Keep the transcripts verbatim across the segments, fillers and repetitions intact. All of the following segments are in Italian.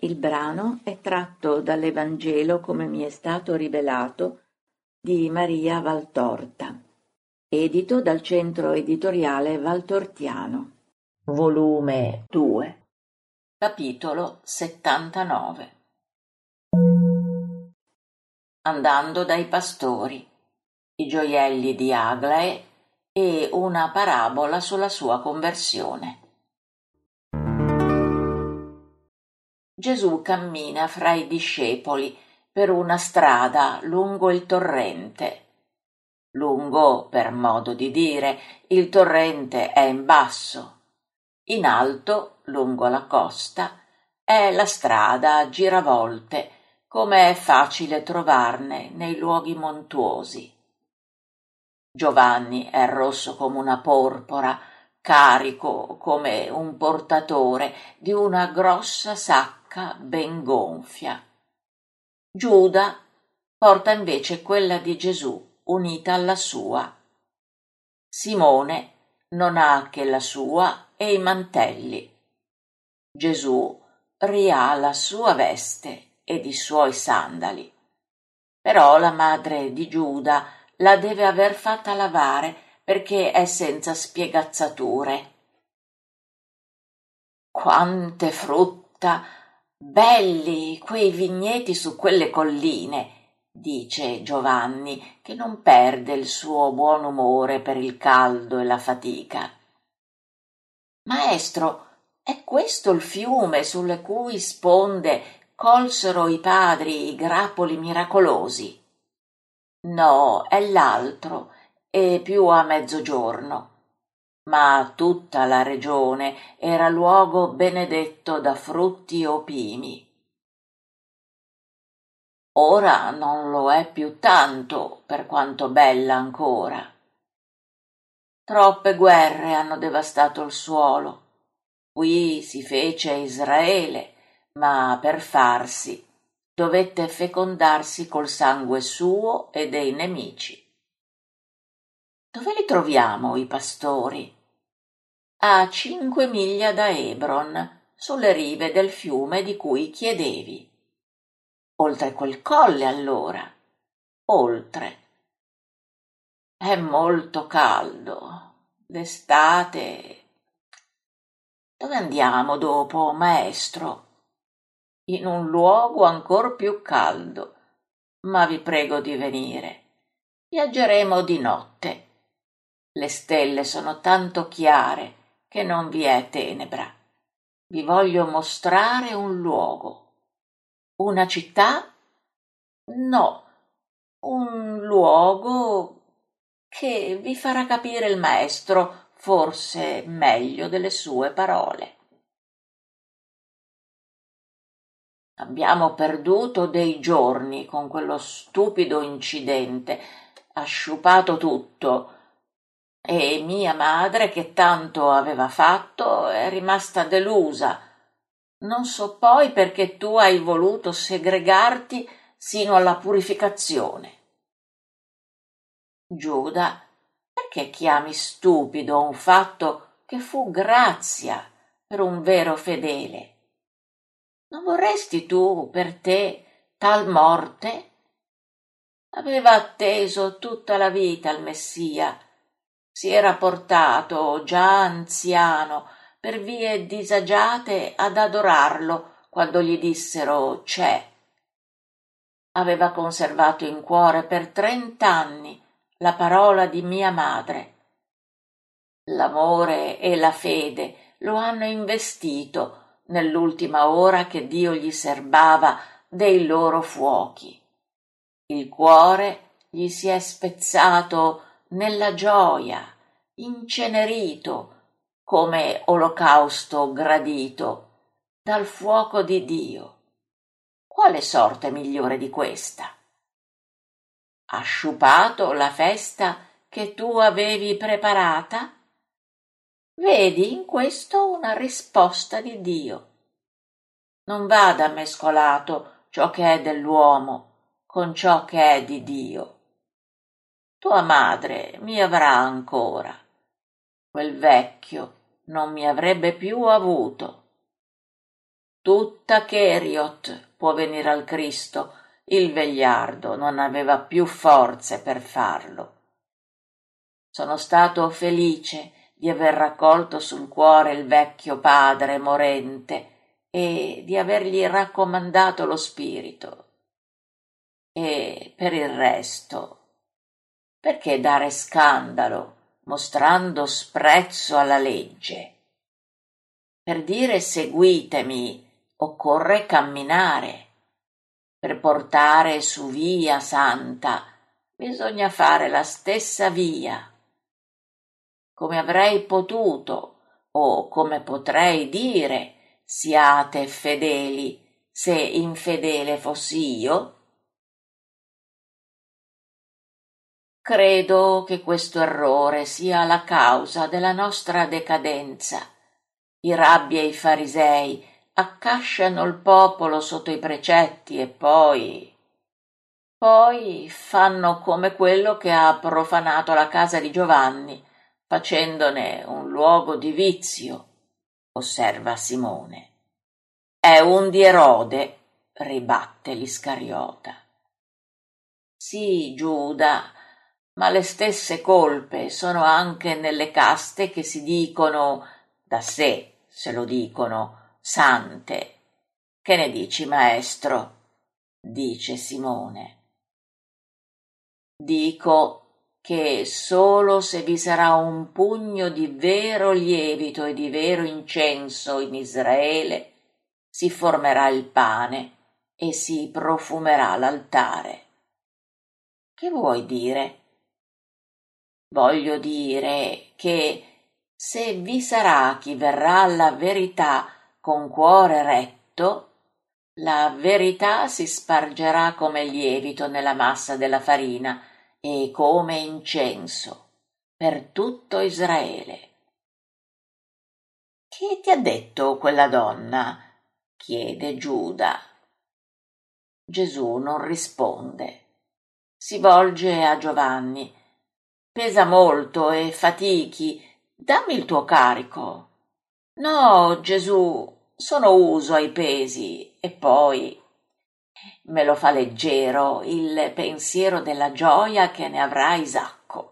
Il brano è tratto dall'Evangelo come mi è stato rivelato di Maria Valtorta, edito dal Centro Editoriale Valtortiano. Volume due, capitolo settantanove. Andando dai pastori, i gioielli di Aglae e una parabola sulla sua conversione. Gesù cammina fra i discepoli per una strada lungo il torrente. Lungo, per modo di dire, il torrente è in basso. In alto, lungo la costa, è la strada a giravolte, come è facile trovarne nei luoghi montuosi. Giovanni è rosso come una porpora, carico come un portatore di una grossa sacca ben gonfia. Giuda porta invece quella di Gesù unita alla sua. Simone non ha che la sua e i mantelli. Gesù ria la sua veste ed i suoi sandali. Però la madre di Giuda la deve aver fatta lavare perché è senza spiegazzature. Quante frutta! Belli quei vigneti su quelle colline, dice Giovanni, che non perde il suo buon umore per il caldo e la fatica. Maestro, è questo il fiume sulle cui sponde colsero i padri i grappoli miracolosi? No, è l'altro, e più a mezzogiorno. Ma tutta la regione era luogo benedetto da frutti opimi. Ora non lo è più tanto, per quanto bella ancora. Troppe guerre hanno devastato il suolo. Qui si fece Israele, ma per farsi dovette fecondarsi col sangue suo e dei nemici. Dove li troviamo i pastori? A cinque miglia da Hebron, sulle rive del fiume di cui chiedevi. Oltre quel colle, allora. Oltre. È molto caldo. D'estate. Dove andiamo dopo, maestro? In un luogo ancor più caldo. Ma vi prego di venire. Viaggeremo di notte. Le stelle sono tanto chiare che non vi è tenebra. Vi voglio mostrare un luogo. Una città? No, un luogo che vi farà capire il maestro forse meglio delle sue parole. Abbiamo perduto dei giorni con quello stupido incidente, ha sciupato tutto, e mia madre, che tanto aveva fatto, è rimasta delusa. Non so poi perché tu hai voluto segregarti sino alla purificazione. Giuda, perché chiami stupido un fatto che fu grazia per un vero fedele? Non vorresti tu per te tal morte? Aveva atteso tutta la vita il Messia, si era portato già anziano per vie disagiate ad adorarlo quando gli dissero c'è. Aveva conservato in cuore per trent'anni la parola di mia madre. L'amore e la fede lo hanno investito nell'ultima ora che Dio gli serbava dei loro fuochi. Il cuore gli si è spezzato nella gioia, incenerito come olocausto gradito dal fuoco di Dio. Quale sorte migliore di questa? Ha sciupato la festa che tu avevi preparata? Vedi in questo una risposta di Dio. Non vada mescolato ciò che è dell'uomo con ciò che è di Dio. Tua madre mi avrà ancora. Quel vecchio non mi avrebbe più avuto. Tutta Cheriot può venire al Cristo, il vegliardo non aveva più forze per farlo. Sono stato felice di aver raccolto sul cuore il vecchio padre morente e di avergli raccomandato lo spirito. E per il resto, perché dare scandalo mostrando sprezzo alla legge? Per dire seguitemi occorre camminare. Per portare su via santa bisogna fare la stessa via. Come avrei potuto o come potrei dire siate fedeli se infedele fossi io? Credo che questo errore sia la causa della nostra decadenza. I rabbi e i farisei accasciano il popolo sotto i precetti e poi... poi fanno come quello che ha profanato la casa di Giovanni, facendone un luogo di vizio, osserva Simone. È un di Erode, ribatte l'Iscariota. Sì, Giuda, ma le stesse colpe sono anche nelle caste che si dicono, da sé se lo dicono, sante. Che ne dici, maestro? Dice Simone. Dico che solo se vi sarà un pugno di vero lievito e di vero incenso in Israele si formerà il pane e si profumerà l'altare. Che vuoi dire? Voglio dire che se vi sarà chi verrà alla verità con cuore retto, la verità si spargerà come lievito nella massa della farina e come incenso per tutto Israele. Chi ti ha detto quella donna? Chiede Giuda. Gesù non risponde. Si volge a Giovanni. Pesa molto e fatichi. Dammi il tuo carico. No, Gesù, sono uso ai pesi e poi me lo fa leggero il pensiero della gioia che ne avrà Isacco.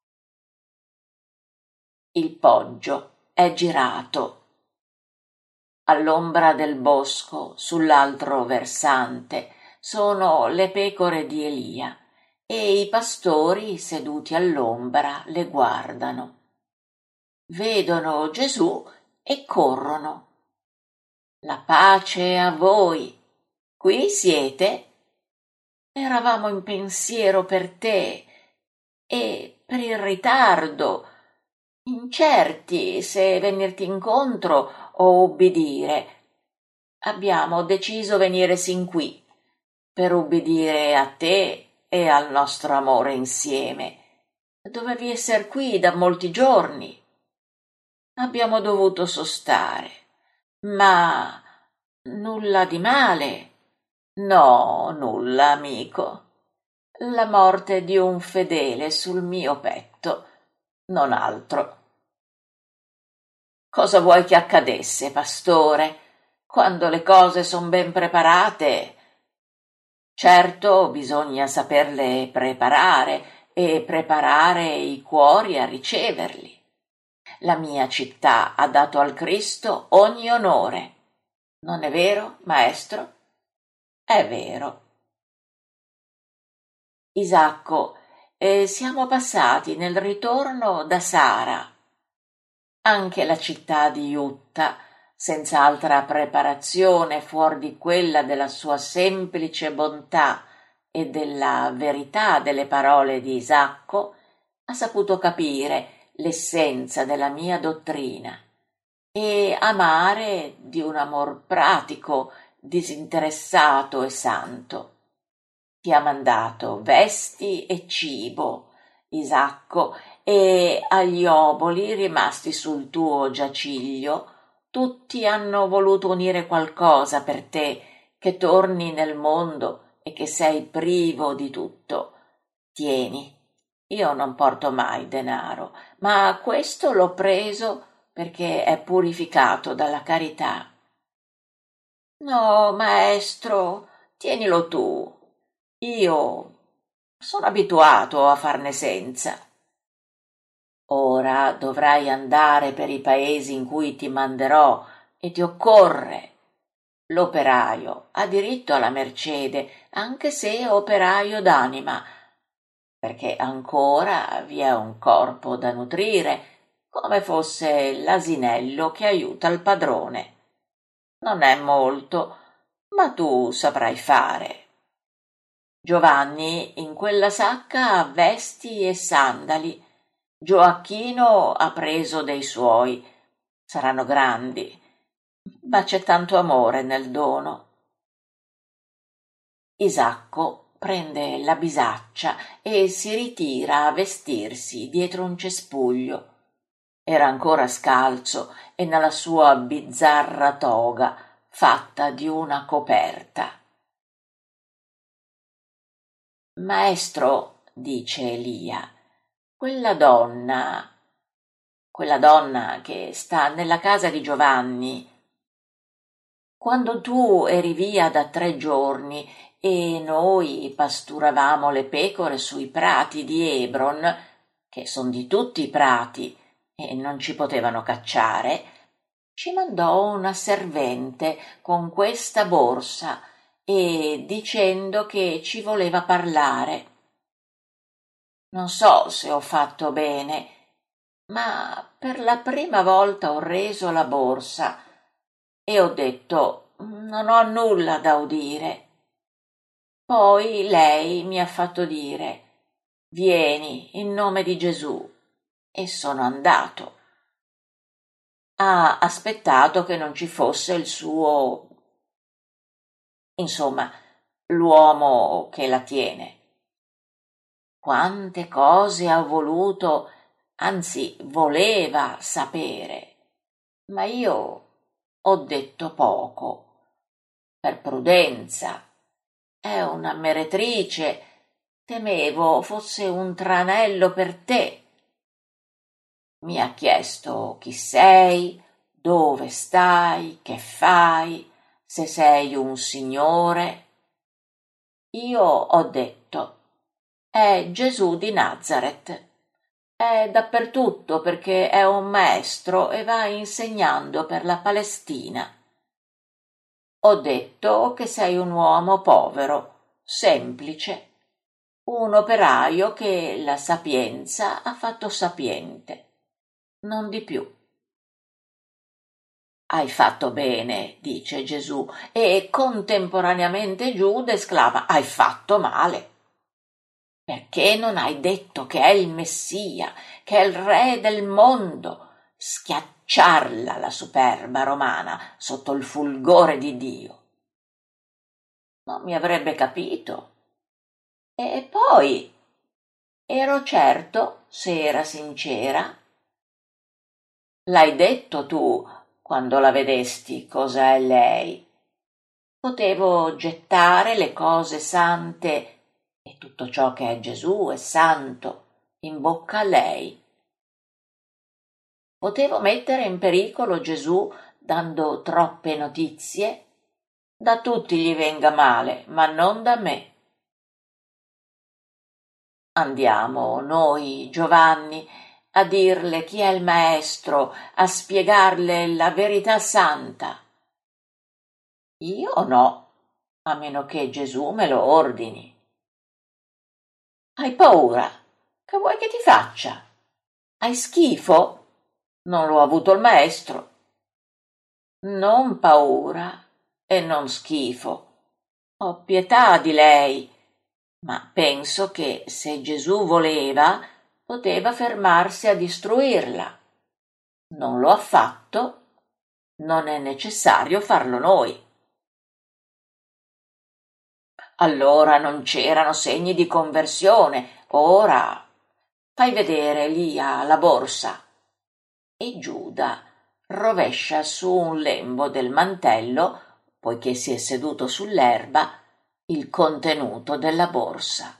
Il poggio è girato. All'ombra del bosco, sull'altro versante, sono le pecore di Elia e i pastori seduti all'ombra le guardano. Vedono Gesù e corrono. La pace a voi. Qui siete? Eravamo in pensiero per te e per il ritardo, incerti se venirti incontro o ubbidire. Abbiamo deciso venire sin qui per ubbidire a te e al nostro amore insieme. Dovevi esser qui da molti giorni. Abbiamo dovuto sostare, ma nulla di male. No, nulla, amico. La morte di un fedele sul mio petto, non altro. Cosa vuoi che accadesse, pastore, quando le cose son ben preparate? Certo, bisogna saperle preparare e preparare i cuori a riceverli. La mia città ha dato al Cristo ogni onore. Non è vero, maestro? È vero. Isacco, eh, siamo passati nel ritorno da Sara. Anche la città di Utta, senza altra preparazione fuor di quella della sua semplice bontà e della verità delle parole di Isacco, ha saputo capire l'essenza della mia dottrina e amare di un amor pratico, disinteressato e santo. Ti ha mandato vesti e cibo, Isacco, e agli oboli rimasti sul tuo giaciglio tutti hanno voluto unire qualcosa per te che torni nel mondo e che sei privo di tutto. Tieni, io non porto mai denaro, ma questo l'ho preso perché è purificato dalla carità. No, maestro, tienilo tu. Io sono abituato a farne senza. Ora dovrai andare per i paesi in cui ti manderò e ti occorre. L'operaio ha diritto alla mercede, anche se è operaio d'anima, perché ancora vi è un corpo da nutrire, come fosse l'asinello che aiuta il padrone. Non è molto, ma tu saprai fare. Giovanni in quella sacca ha vesti e sandali. Gioacchino ha preso dei suoi. Saranno grandi, ma c'è tanto amore nel dono. Isacco prende la bisaccia e si ritira a vestirsi dietro un cespuglio. Era ancora scalzo e nella sua bizzarra toga fatta di una coperta. Maestro, dice Elia, quella donna, quella donna che sta nella casa di Giovanni, quando tu eri via da tre giorni e noi pasturavamo le pecore sui prati di Hebron, che son di tutti i prati e non ci potevano cacciare, ci mandò una servente con questa borsa e dicendo che ci voleva parlare. Non so se ho fatto bene, ma per la prima volta ho reso la borsa e ho detto non ho nulla da udire. Poi lei mi ha fatto dire vieni in nome di Gesù e sono andato. Ha aspettato che non ci fosse il suo, insomma, l'uomo che la tiene. Quante cose ha voluto, anzi voleva sapere, ma io ho detto poco, per prudenza. È una meretrice, temevo fosse un tranello per te. Mi ha chiesto chi sei, dove stai, che fai, se sei un signore. Io ho detto è Gesù di Nazareth. È dappertutto perché è un maestro e va insegnando per la Palestina. Ho detto che sei un uomo povero, semplice, un operaio che la sapienza ha fatto sapiente, non di più. Hai fatto bene, dice Gesù, e contemporaneamente Giuda esclama hai fatto male. Perché non hai detto che è il Messia, che è il re del mondo? Schiacciarla la superba romana sotto il fulgore di Dio. Non mi avrebbe capito. E poi ero certo, se era sincera. L'hai detto tu quando la vedesti cosa è lei. Potevo gettare le cose sante e tutto ciò che è Gesù è santo in bocca a lei. Potevo mettere in pericolo Gesù dando troppe notizie? Da tutti gli venga male, ma non da me. Andiamo noi, Giovanni, a dirle chi è il maestro, a spiegarle la verità santa. Io no, a meno che Gesù me lo ordini. Hai paura? Che vuoi che ti faccia? Hai schifo? Non l'ho avuto il maestro. Non paura e non schifo. Ho pietà di lei, ma penso che se Gesù voleva, poteva fermarsi a distruirla. Non lo ha fatto, non è necessario farlo noi. Allora non c'erano segni di conversione, ora fai vedere Elia la borsa. E Giuda rovescia su un lembo del mantello, poiché si è seduto sull'erba, il contenuto della borsa.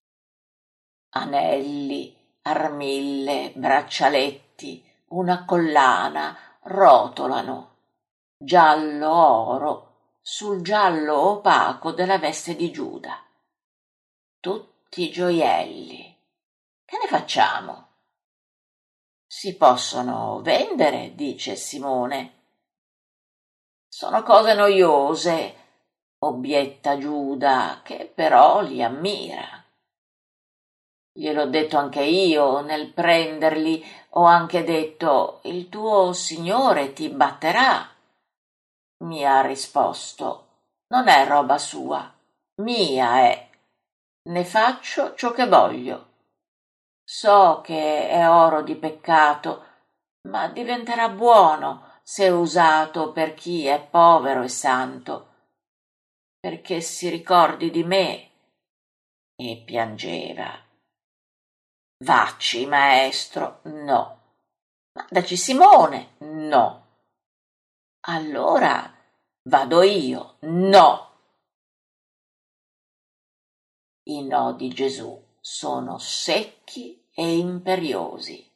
Anelli, armille, braccialetti, una collana rotolano, giallo oro, sul giallo opaco della veste di Giuda. Tutti gioielli. Che ne facciamo? Si possono vendere, dice Simone. Sono cose noiose, obietta Giuda, che però li ammira. Gliel'ho detto anche io, nel prenderli ho anche detto: il tuo signore ti batterà. Mi ha risposto: non è roba sua, mia è. Ne faccio ciò che voglio. So che è oro di peccato, ma diventerà buono se usato per chi è povero e santo, perché si ricordi di me. E piangeva. Vacci, maestro, no. Mandaci Simone, no. Allora vado io, no. I no di Gesù sono secchi e imperiosi.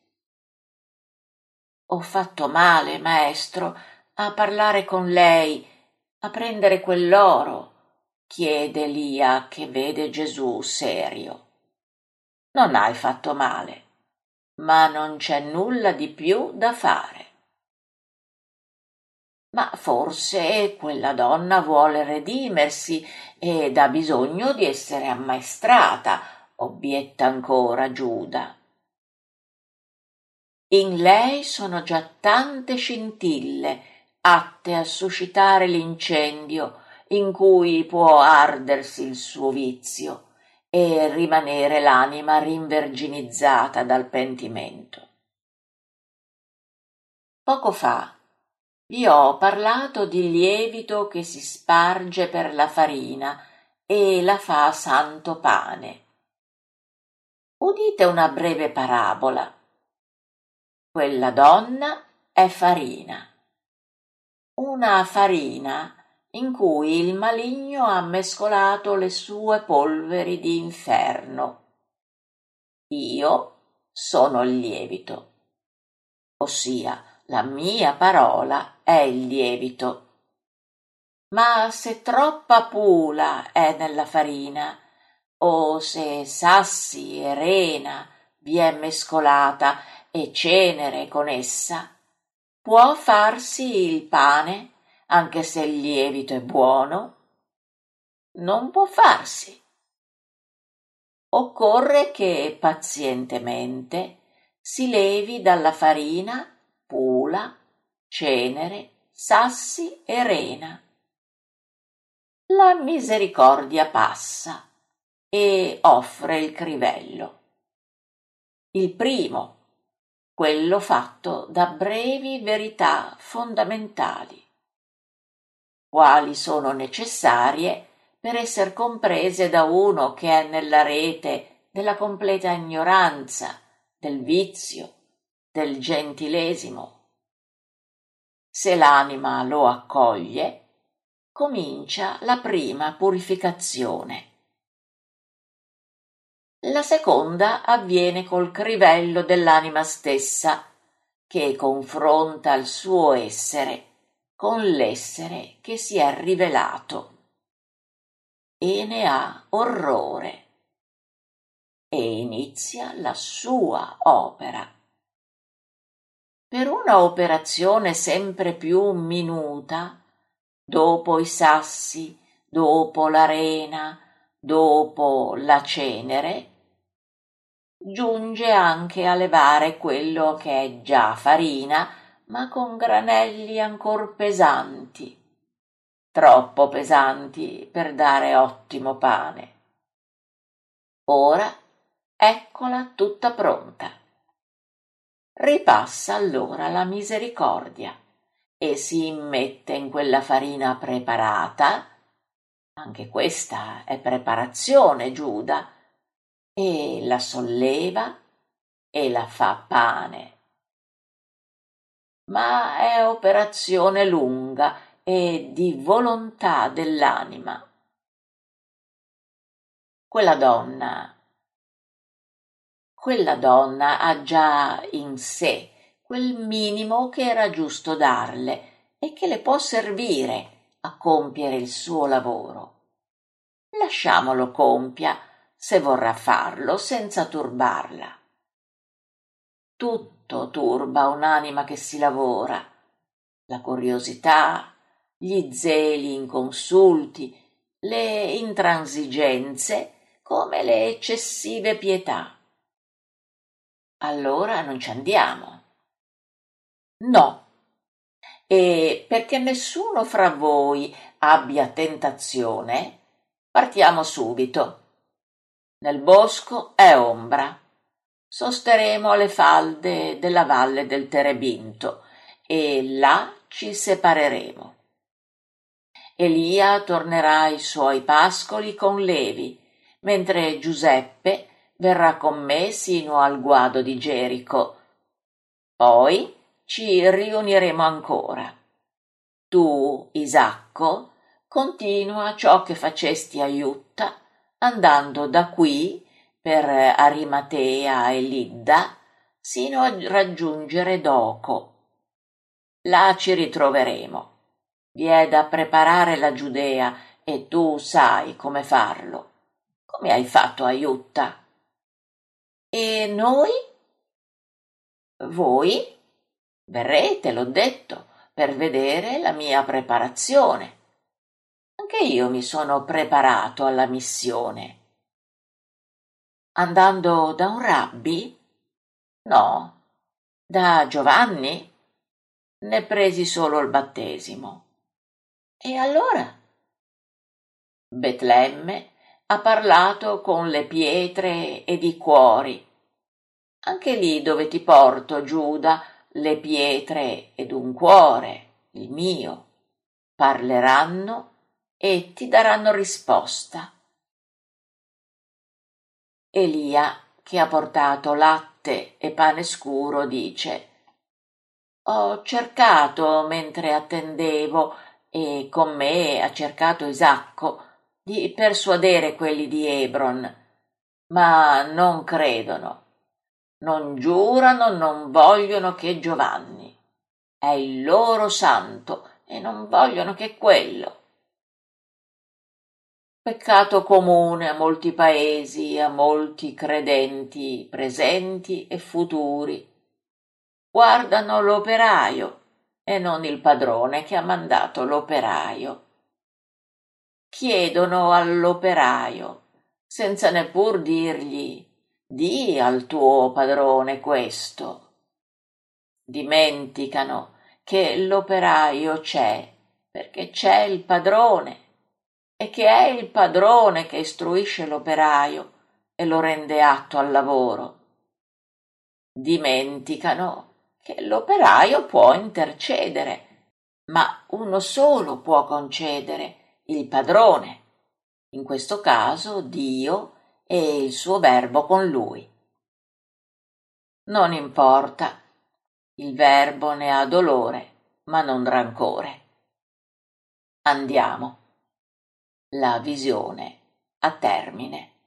Ho fatto male, maestro, a parlare con lei, a prendere quell'oro, chiede Lia, che vede Gesù serio. Non hai fatto male, ma non c'è nulla di più da fare. Ma forse quella donna vuole redimersi ed ha bisogno di essere ammaestrata, obietta ancora Giuda. In lei sono già tante scintille atte a suscitare l'incendio in cui può ardersi il suo vizio e rimanere l'anima rinverginizzata dal pentimento. Poco fa vi ho parlato di lievito che si sparge per la farina e la fa santo pane. Udite una breve parabola. Quella donna è farina. Una farina in cui il maligno ha mescolato le sue polveri di inferno. Io sono il lievito, ossia la mia parola è il lievito. Ma se troppa pula è nella farina, o se sassi e rena vi è mescolata e cenere con essa, può farsi il pane, anche se il lievito è buono? Non può farsi. Occorre che pazientemente si levi dalla farina pula, cenere, sassi e rena. La misericordia passa e offre il crivello. Il primo, quello fatto da brevi verità fondamentali, quali sono necessarie per essere comprese da uno che è nella rete della completa ignoranza, del vizio, del gentilesimo. Se l'anima lo accoglie, comincia la prima purificazione. La seconda avviene col crivello dell'anima stessa, che confronta il suo essere con l'essere che si è rivelato e ne ha orrore e inizia la sua opera. Per una operazione sempre più minuta, dopo i sassi, dopo l'arena, dopo la cenere, giunge anche a levare quello che è già farina, ma con granelli ancor pesanti, troppo pesanti per dare ottimo pane. Ora eccola tutta pronta. Ripassa allora la misericordia e si immette in quella farina preparata, anche questa è preparazione, Giuda, e la solleva e la fa pane. Ma è operazione lunga e di volontà dell'anima. Quella donna, quella donna ha già in sé quel minimo che era giusto darle e che le può servire a compiere il suo lavoro. Lasciamolo compia, se vorrà farlo, senza turbarla. Tutto turba un'anima che si lavora, la curiosità, gli zeli inconsulti, le intransigenze, come le eccessive pietà. Allora non ci andiamo. No, e perché nessuno fra voi abbia tentazione, partiamo subito. Nel bosco è ombra. Sosteremo alle falde della valle del Terebinto e là ci separeremo. Elia tornerà ai suoi pascoli con Levi, mentre Giuseppe verrà con me sino al guado di Gerico. Poi ci riuniremo ancora. Tu, Isacco, continua ciò che facesti a Iutta, andando da qui per Arimatea e Lidda sino a raggiungere Doco. Là ci ritroveremo. Vi è da preparare la Giudea e tu sai come farlo, come hai fatto a Iutta. E noi? Voi verrete, l'ho detto, per vedere la mia preparazione. Anche io mi sono preparato alla missione. Andando da un rabbi? No. Da Giovanni? Ne presi solo il battesimo. E allora? Betlemme ha parlato con le pietre ed i cuori. Anche lì dove ti porto, Giuda, le pietre ed un cuore, il mio, parleranno e ti daranno risposta. Elia, che ha portato latte e pane scuro, dice: Ho cercato mentre attendevo, e con me ha cercato Isacco, di persuadere quelli di Hebron, ma non credono. Non giurano, non vogliono che Giovanni. È il loro santo e non vogliono che quello. Peccato comune a molti paesi, a molti credenti presenti e futuri. Guardano l'operaio e non il padrone che ha mandato l'operaio. Chiedono all'operaio, senza neppur dirgli: di al tuo padrone questo. Dimenticano che l'operaio c'è perché c'è il padrone e che è il padrone che istruisce l'operaio e lo rende atto al lavoro. Dimenticano che l'operaio può intercedere, ma uno solo può concedere, il padrone, in questo caso Dio e il suo verbo con lui. Non importa, il verbo ne ha dolore, ma non rancore. Andiamo. La visione a termine.